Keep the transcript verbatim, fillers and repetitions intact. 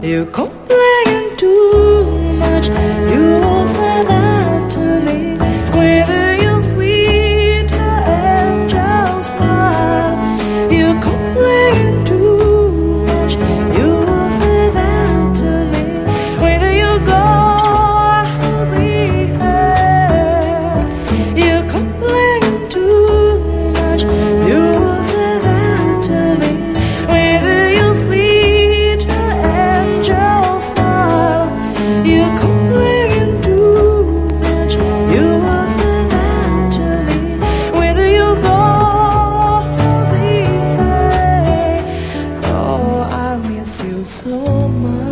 You complain too much. You say that to me. Whether you're sweet and just smile. You complain too much. You say that to me. Whether you go see her. You complain too much. You say that to me. Whether you're sweet and just smile. You complain too much. You say that to me. Whether you go see her. Oh, I miss you so much.